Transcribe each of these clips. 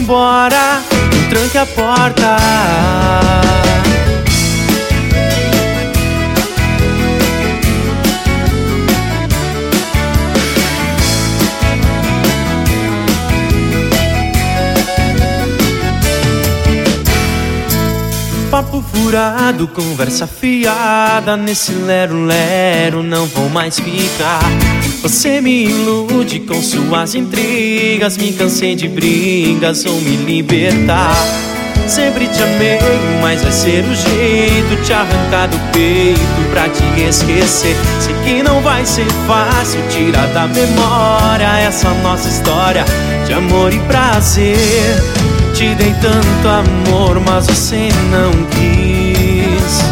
embora, não tranque a porta. Papo furado, conversa fiada, nesse lero-lero não vou mais ficar. Você me ilude com suas intrigas, me cansei de brigas, vou me libertar. Sempre te amei, mas vai ser o jeito, te arrancar do peito pra te esquecer. Sei que não vai ser fácil tirar da memória essa nossa história de amor e prazer. Te dei tanto amor, mas você não quis.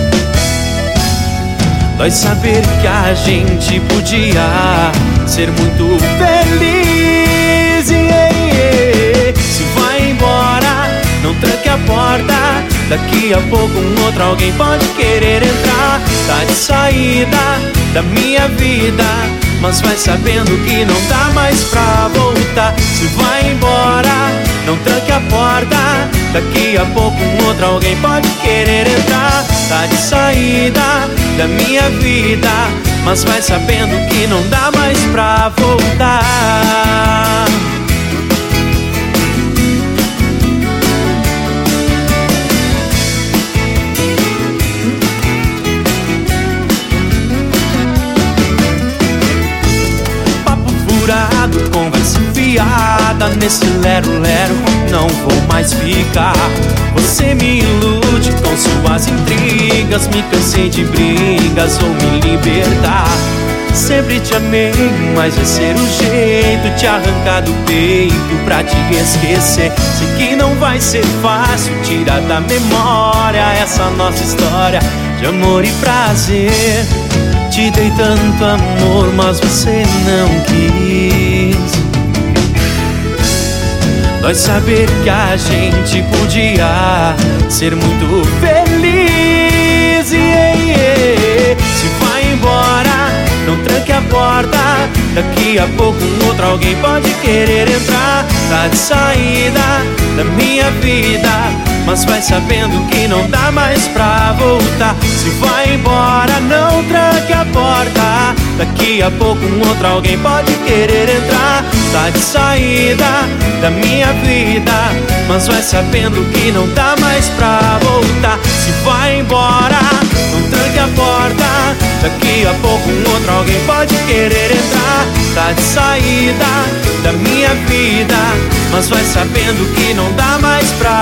Dói saber que a gente podia ser muito feliz. Se vai embora, não tranque a porta. Daqui a pouco outro alguém pode querer entrar. Tá de saída da minha vida, mas vai sabendo que não dá mais pra voltar. Se vai embora, não tranque a porta. Daqui a pouco outro alguém pode querer entrar. Tá de saída da minha vida, mas vai sabendo que não dá mais pra voltar. Conversa fiada, nesse lero-lero não vou mais ficar. Você me ilude com suas intrigas, me cansei de brigas, vou me libertar. Sempre te amei, mas vai ser o jeito, te arrancar do peito pra te esquecer. Sei que não vai ser fácil tirar da memória essa nossa história de amor e prazer. Te dei tanto amor, mas você não quis. Dói saber que a gente podia ser muito feliz. Se vai embora, não tranque a porta. Daqui a pouco outro alguém pode querer entrar. Tá de saída da minha vida, mas vai sabendo que não dá mais pra voltar. Se vai embora, não tranque a porta. Daqui a pouco outro alguém pode querer entrar. Tá de saída da minha vida, mas vai sabendo que não dá mais pra voltar. Se vai embora, não tranque a porta. Daqui a pouco outro alguém pode querer entrar. Tá de saída da minha vida, mas vai sabendo que não dá mais pra